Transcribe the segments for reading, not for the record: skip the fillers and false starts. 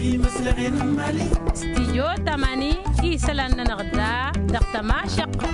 استيو تماني إيسلان نغدا دقتما شق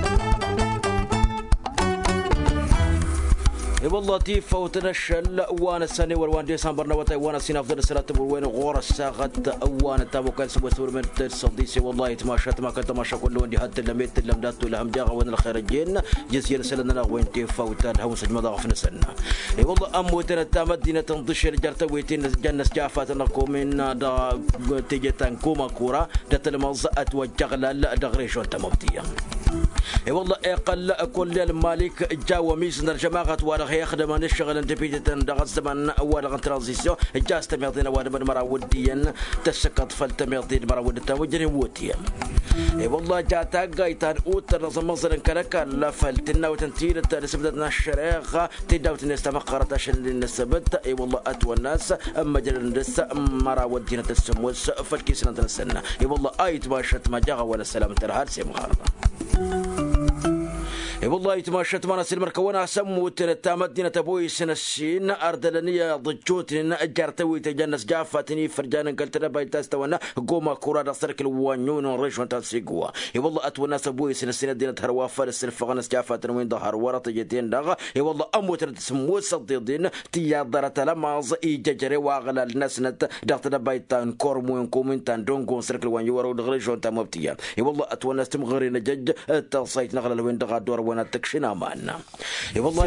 والله تيفا وتنشل وانا السنة والوان ديسمبر نوتي وانا سين افضل السنة وين غور الساغت وانا تابو كان سبو سور من الصديسي والله تماشات ما كنت تماشى كل وين هاد لميت لمدات ولا هم جاغا وين الخارجين جزيرة سلنا وين تيفا وتان هوس جمدا في نسنا والله ام تنتا مدينة تنضشر جرت ويتين جنس جافات نقوم من دا تيجتان كوما كورا دتلمزات وجغل لا دغريشون تمبتيا والله اقل كل المالك جاو ميزن الجماعه ولا يخدم نشغل انت بيتن دغ زمان ولا ترانزيسيون جا استمعتنا ولا مرا وديا تسقط فلتميطين مرا ودتا وجري ووتيا والله جاتا قايتان اوتر مصر كلك لا فلتنا وتنتير تسبدنا الشريخه تداو تنستمقرت عشان النسبت والله اتوا الناس اما جلندس مرا ودينا تسموس فالكيسنا تنسنا والله ايت باشت ما جا ولا سلام ترهاد سي مخاربه والله يتماشت ما نسير مركونا سموت مدينة بوي سنسين أردلنية ضجوتين أجرتوي تجنس جافتني فرجان قلتنا بايتاستوانا قوما كورا دسترك الوانيون ريشون تاسيقوا والله أتونا سبوي سنسين دينة هروافر السلفغنس جافتن وين ظهر ورا تجتين دغا والله أموت تسمو صديدين تيادرة لماز إيجاجري واغلا الناس نت دغتنا بايتان كورموين كومنتان دونكون سرك الوانيون وريشون تامبتيا والله أتونا استمغرين جج تصيت نغلا وين دغا دور وانا تكشنا معنا والله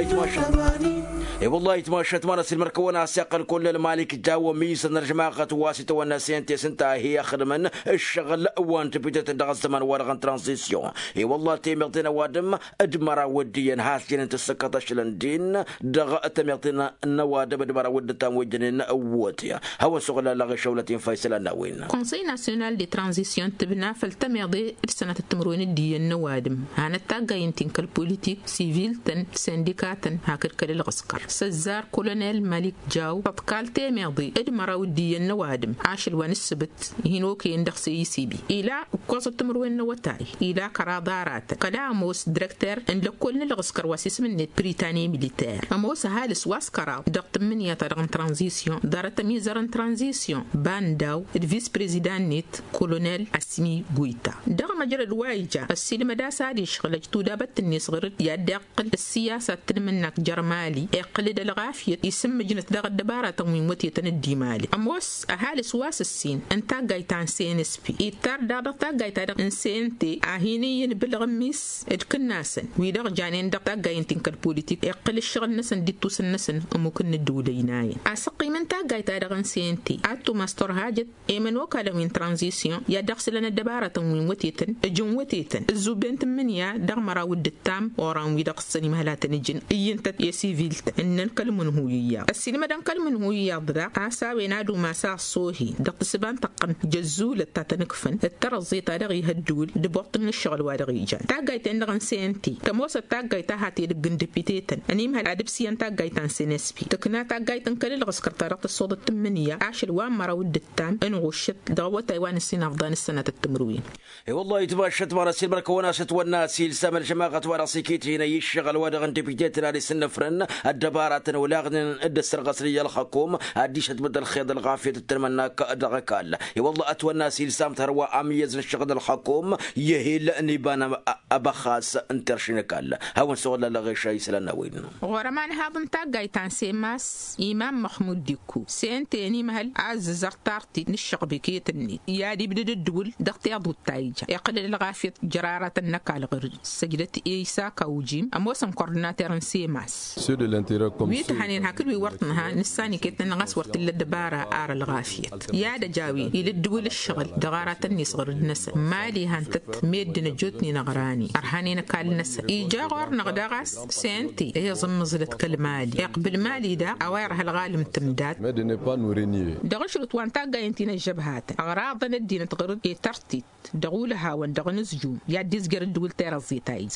يتماشت ما نسير مركونا ساق كل المالك جاو ميس نرجماقة واسطة والناسين تسنتا هي خدمن الشغل وان تبيت دغ زمان ورغن ترانزيسيون والله تيمغتنا وادم ادمرا وديا هاسجن تسقط شلندين دغ تمغتنا نوادم ادمرا ودتا وجنن اوتيا هو شغل لا شولة فيصل ناوين كونسي ناسيونال دي ترانزيسيون تبنى فالتمغدي السنة التمرين دي النوادم هانا تاغاين تنكل بوليتيك سيفيل تن سنديكاتن هاكر كل الغسكر سزار كولونيل مالك جاو تطكال تيميضي ادمرا ودي النوادم عاشل ونسبت هينوكي يندخ سيبي الى قوصة تمروين نوتاي الى كرادارات كلاموس ديريكتور ان لكل الغسكر واسيس من بريطاني ميليتير اموس هالس واسكرا دقت من يطرغن ترانزيسيون دارت ميزرن ترانزيسيون بانداو الفيس بريزيدان نيت كولونيل اسمي غويتا دغ مجرى الوايجا السينما دا سادي شغلج تودابت صغير يدقل السياسة تلمنك جرمالي يقلد الغافية يسمى جنة دغ الدبارة تموين وتي تندي مالي أموس أهالي سواس السين انتا قايتان سين اسبي يتار داغتا قايتان انسينتي اهينيين بالغميس ادك الناسن ويدغ جانين دغتا قاينتين كالبوليتيك يقل الشغل نسن ديتوس النسن أموكن الدوليناين أسقي من تا قايتا دغ انسينتي أتو ماستور هاجت ايمن وكالا من ترانزيسيون يدغ سلنا الدبارة تموين وتيتن جن وتيتن الزوبين تمنيا دغ مراود التام وران ويدق السينما هلا تنجن اينت يا سيفيلت ان نكلمن هويا السينما دان كلمن هويا ضدا اساوي نادو ما سا صوهي دق سبان تقن جزول تاتنكفن الترزي تاريخي هدول دبوط من الشغل وادغيجا تاغايت ان سنتي كموس تاغايت هاتي دغندبيتيتن انيم هل ادبسيان تاغايت سنسبي تكنا تاغايت كل الغسكر طريقه الصوت التمنيه عاشل وان مراود التام ان غشت دغوا تايوان السين افضل السنه التمروين والله يتباشت مرا سير مركونا ستونا سيل سامر جماعه وراسيكيت هنا يشغل ودغن دبيتنا لسنفرن الدبارات ولاغن الدسر غسريه الحكوم اديش تبدل خيط الغافيه الترمناك دغكال والله اتونا سيل سام تروى اميز الشغل الحكوم يهيل نيبان ابخاس انترشنكال هون سوغ لا غير شيء سلنا وين ورمان هابن تاغايتان سيماس امام محمود ديكو سنتيني مهل عز زرتارتي نشق بكيتني يا دي بدد الدول دختي ابو تايجا يقلل الغافيه جراره النكال غير سجدت إيسا كوجيم أموسم كورديناتور سيماس سود الانتيريور كوميسيون ويتحنين هاكل ويورطنها نساني كيتن غاس ورت الدبارة آر الغافية يا دجاوي يلدول الشغل دغارات النصغر الناس مالي هانتت ميدنا جوتني نغراني أرهاني نكال ناس إيجا غور نغدغاس سنتي هي زمزلت كالمالي يقبل مالي دا أويرها الغالم تمداد مدني با نوريني دغشلت وانتا قاينتين الجبهات أغراضنا الدين تغرد يترتيت دغولها وندغنزجوم يا ديزجر الدول تيرزيتاي سجدتي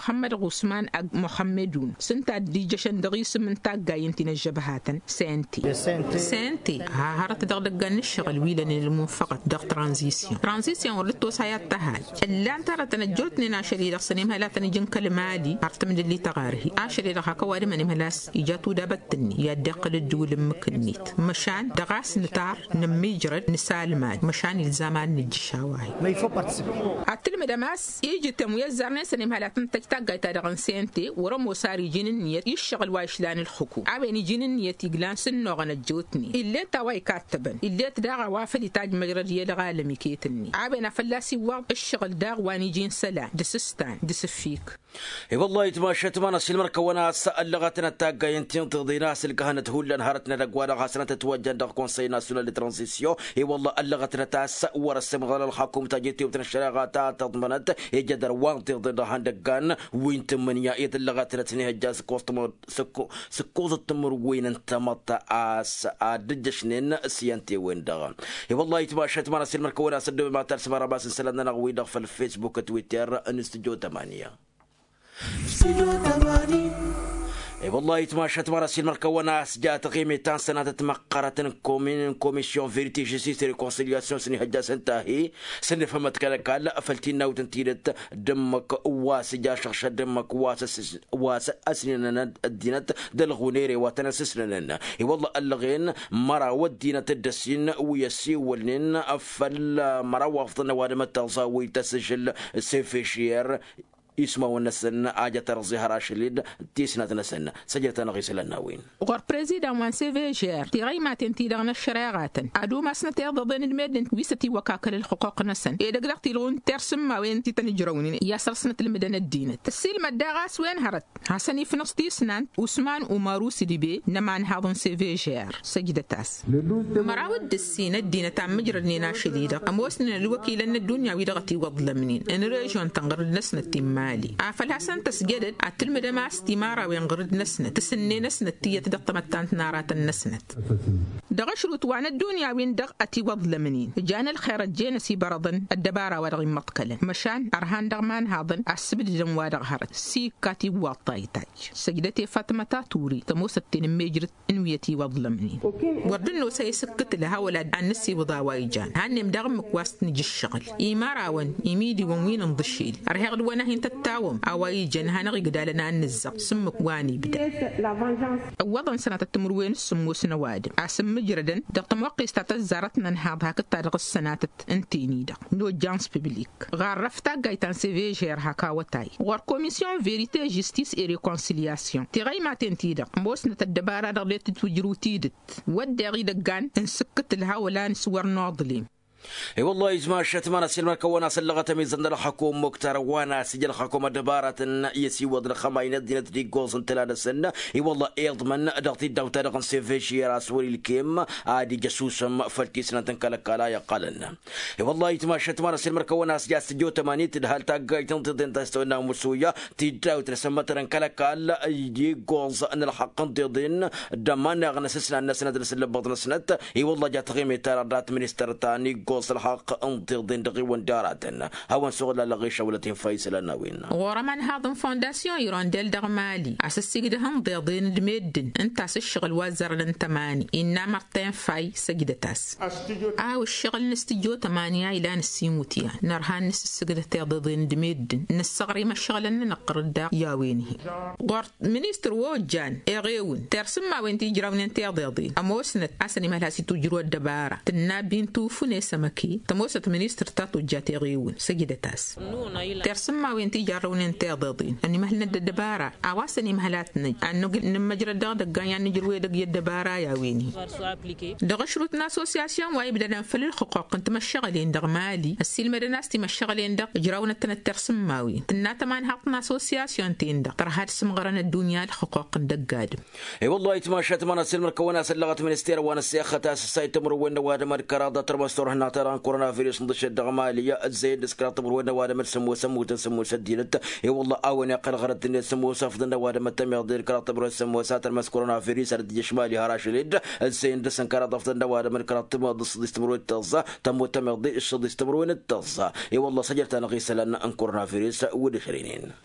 محمد غسمان محمدون سنتا دي جشن دغيس من تاقا ينتين الجبهاتن سنتي هارت دغدقان الشغل ويلن المنفقط دغ ترانزيسيون ورلتو سايات تهاي اللي انترى تنجلتني ناشري دغ سنيم هلا تنجن كلمالي هارت من اللي تغاره اشري دغ هكواري منيم هلاس إجاتو دابتني يا دقل الدول مكنيت مشان دغاس نتار نميجرد نسالمات مشان الزمان نجشاواي ما يفو بارتيسيبي اتل مداماس يجي تمويل زرنا سنيم هلا تنتاقا تادغن سنتي ورمو ساري جين النيت يشغل وايشلان الحكو عبيني جين النيت يقلان سنوغن الجوتني اللي تواي كاتبن اللي تداغ وافد تاج مجرد يلغالمي كيتني عبينا فلاسي واق الشغل داغ واني جين سلا دسستان دسفيك اي والله تماشت ما نسل مركونا سال لغتنا تاغا ينتين تغدي ناس الكهنه هولا نهارتنا دغوانا غاسنا تتوجه دغ كونساي ناسيونال دي ترانزيسيون اي والله اللغتنا تاس ورسم غل الحكومه تاجيتي وتنشرغاتا تضمنت يجدر وان تغدي هندغان وين تمنيا ايت اللغتنا تني هجاس كوستمر سكوز التمر وين انت متا اس ادجشنين سيانتي وين دغ اي والله تماشت ما نسل مركونا سد ما ترسم رباس سلنا نغوي دغ في الفيسبوك تويتر انستوديو 8 اي والله يتماشى تمارس المركونا سجات قيمة تان سنة تمقرة كوميسيون فيريتي جيستيس ريكونسيلياسيون سني هجاس انتهي سني فهمت كالا فلتينا وتنتيرت دمك واسجا شخص دمك واس اسننا الدينات دلغونيري وتنسسنا اي والله اللغين مرا ودينة الدسين ويسي ولنين افل مرا وافضنا وادم التغزاوي تسجل سيفيشير اسمه النسن آجة رزيها راشليد تيسنة نسن سجلت نغيس للناوين وغر بريزيدان وان سيفيجير تيغي ما تنتيدان الشريعات ادو ما سنتي ضدن المدن ويستي وكاكل الحقوق نسن اذا قدرتي لون ترسم ما وين تنجروني ياسر سنة المدن الدين تسيل مداغاس وين هرت حسني في نص تيسنان وسمان وماروس ديبي نمان هاضن سيفيجير سجدتاس مراود السين الدين تاع مجرني ناشديده اموسنا الوكيل ان الدنيا ويدغتي وظلمنين ان ريجون تنقر نسنة تيم مالي فالحسن تسجدد التلمذة مع استمارة وينغرد نسنة تسني نسنة تية دق متانت نارات النسنة دغشرت وعن الدنيا وين دغ أتي وظلمنين جان الخير جينا سي برضن الدبارة ورغي مطكلا مشان أرهان دغمان هاضن السبد جموا دغهرت سي كاتي واطايتاج سجدتي فاطمة تاتوري تموستين ميجرت انويتي وظلمنين وردنو سيسكت لها ولاد عن نسي وضاوايجان هانم دغم مكواست نجي الشغل إيماراون إيميدي وموين نضشيل أرهغد ونهين التاوم أواي جنها نغي قدالنا النزق سمك واني بدا وضن سنة التمروين السمو سنواد عسم مجردا دقت موقي استاتزارتنا نهاضها كتارغ السنة انتيني دا نو جانس ببليك غار رفتا غايتان سيفيجير هكا وتاي غار كوميسيون فيريتي جيستيس اي ريكونسيلياسيون تيغي ما تنتيدا موسنة الدبارة دغليت توجرو تيدت وداغي دقان انسكت لها ولا نسور ناضلين اي والله يجمع شتمان السلمة كونا سلغة ميزان الحكومة مكتر وانا سجل الحكومة دبارة يسي وضر خماين الدينة دي قوز انتلال السنة اي والله يضمن دغتي الدوتة دغن سيفيشي راسوري الكيم عادي جاسوسم فلتي سنة كالا يقالن اي والله يجمع شتمان السلمة كونا سجل استجو 8 تدهال تاقاي تنتظن تستوينا مسوية تداو تنسمترن كالا يجي قوز ان الحق انتظن دمان اغنى سسنا النسنة درسل بطن سنة اي والله جات غيمي تاردات منستر تاني وصل الحق انطر دين دغي ونداراتنا هون سوغلا لغي شولتين فايسل الناوين ورمان هاضن فونداسيون يرونديل دغمالي اساس سيغدهم ضيضين دميدن انت الشغل وزر لنتماني إنا مرتين فاي سجدتاس الشغل نستجو 8 الى نسيموتيا نرهان نس سجدتي ضيضين دميدن نسغري ما الشغل نقر الدا ياوينه غور مينستر ووجان اغيون ترسم ما وين تجراون انت ضيضين اموسنت اسني مالها تجرو الدباره تنابين توفني سمكي تموسط مينستر تاتو جاتي غيون سجدتاس ترسم ما وين تجراون انت ضيضين اني مهلنا الدباره اواسني مهلاتنا انو نمجر دغ يعني نجرو دغ الدباره ياويني دغشرتنا اسوسياسيون واي بدنا نفل الحقوق انت مشغلين دغ مالي السلمه الناس تي مشغلين دغ جراونا تنترسم ماوي تنا تمان حقنا اسوسياسيون تين دغ ترى هاد سمغرنا الدنيا الحقوق دقاد اي والله يتماشى تمانا السلمه كونا سلغت منستير وانا السياخه السايت تمر وين واد مركراده ترمستور هنا ترى كورونا فيروس ندش دغ ماليه الزيد سكرات تمر وين واد مرسمو سمو سدينت اي والله اون يقل غرد الناس صفدنا واد متم يقدر كرات تمر سمو ساتر مس كورونا فيروس رد شمالي هراشليد الزين دسن كرات افضل واد مركرات تمر تمر التزا تم يقضي الشض تمر وين التزا اي والله سجلت انا غيسلنا ان كورونا فيروس ود 20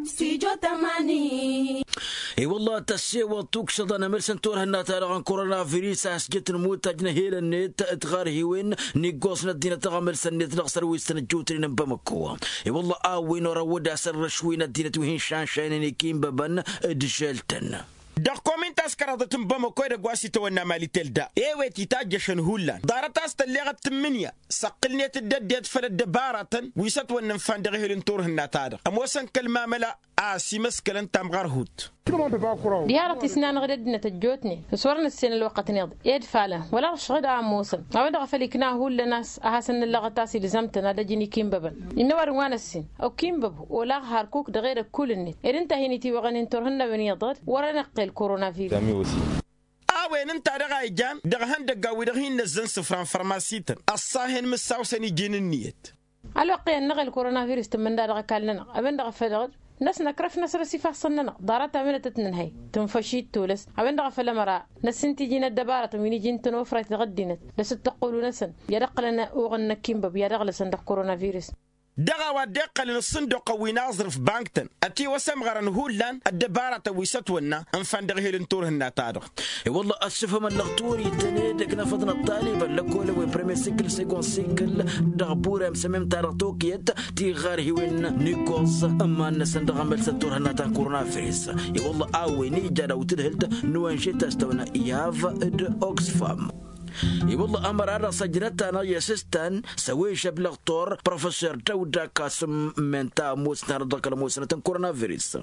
استديو 80. اي والله تسيوا توكشد انا مرسن تور هنا تاع كورونا فيروس اسجت نموت اجنا هيل النت اتغار هيوين نيغوسنا الدين تغامل سنت نغسر ويستن جوترين بمكوا اي والله وين رود اسر شوينا الدين وهين شان شاين كيم ببن دجلتن دا كومنتاس كرادتم بمكو دا غواسي تونا مالي تلدا ايوه تيتاجشن هولان دارتاس تليغه 8 سقلني تددت فل دبارة ويسات ونن فاندغ هيلن تور هنا تادا ام وسن كلمه ملا اسي مسكلن تام غرهوت ديارة سنان غردنا تجوتني صورنا السنة الوقت نيض يدفع له ولا رش غدا عم موصل أود غفلكنا هو لناس أحسن اللغة تاسي لزمتنا دجني كيم ببن إنه وروانا السن أو كيم بب ولا هاركوك دغير كل النت إذا انت هنيتي وغن تورهن بنيضر ورا نقل كورونا فيروس وين انت رغاي جان دغهن دغاوي دغهن نزن سفران فارماسيتن الصاهن مساوسني جين النيت الوقي النقل كورونا فيروس تمن دغ كلنا أبن دغ فدغ ناس نكرف ناس رسيفة صننا دارت عملت تنهي تنفشيت تولس عبين دغ فلا مرا ناس انتي جينا الدبارة ويني جين تنوفرت غدينت بس تقولوا نسن يدق لنا اوغن نكيم بب يدق لسندق كورونا فيروس دغا ودق للصندوق ويناظر في بانكتن اتي وسم غرن هولان الدبارة ويستونا انفان دغ هيلن تور هنا تادغ والله اسف من لغتوري تنيدك نفضنا الطالب لكول وي بريمير سيكل سيكون سيكل دغبور مسمم تارتوكيت تي غار هيوين نيكوز اما نسندغ مل ستور هنا تا كورونا فيروس والله اويني جدا وتدهلت نوانشيت استونا اياف د اوكسفام والله أمر على سجنتنا يسستن سوي شبلغ طور بروفيسور جودة قاسم من تاموس نردك الموسنة كورونا فيروس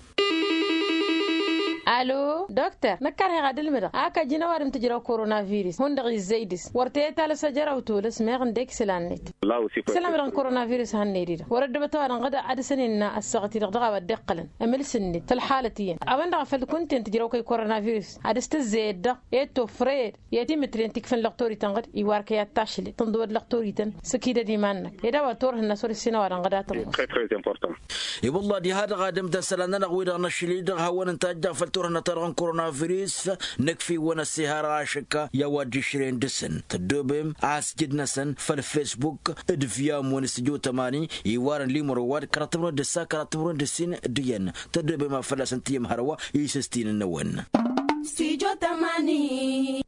الو دكتور نكره غاد المدا اكا جنوار تجرا كورونا فيروس هون دغ زيدس ورتيت على سجرا وتولس ميغن ديك سلانيت سلام رن كورونا فيروس هنيريدا ورد بتوان غدا عد سنين السغتي دغ ودقلن امل سنت في الحالتين اوان دغ فل كنت تجرا كورونا فيروس عدست زيد يتو فريد يتي مترين تكفن لقطوري تنغد يوارك يا تاشلي تندور لقطوري تن سكيده دي مانك يدا وتور هنا سوري سينوار غدا تن très important والله دي هذا غادم دسلنا نغويد نشلي دغ هون انت فلتورنا ترغن كورونا فيروس نكفي وانا السهارة عاشقة يواجه شرين دسن تدوبهم عاس جدنسن فالفيسبوك ادفيام ونستجو 80 يوارن لي مرواد كراتبرون دسا كراتبرون دسين ديان تدوبهم فلسن تيم هروا يسستين النون استديو 80.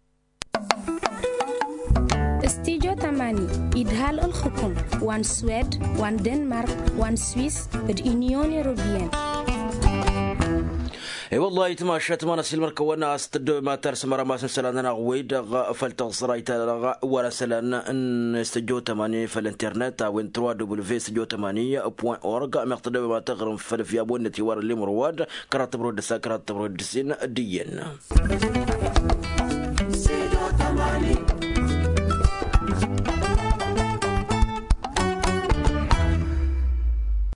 استديو 80 إدهال الحكم وان سويد وان دنمارك وان سويس اليونيون أوروبيين اي والله يتماشى ما نسلم كونا استدو ما ترس مرة ما سلنا غويد فلتصريت ولا سلنا ان استديو 80 في الانترنت او www.studio80.org مقتدى ما تغرم في ابون تيوار اللي مرواد كرات برود ساكرات برود سين دينا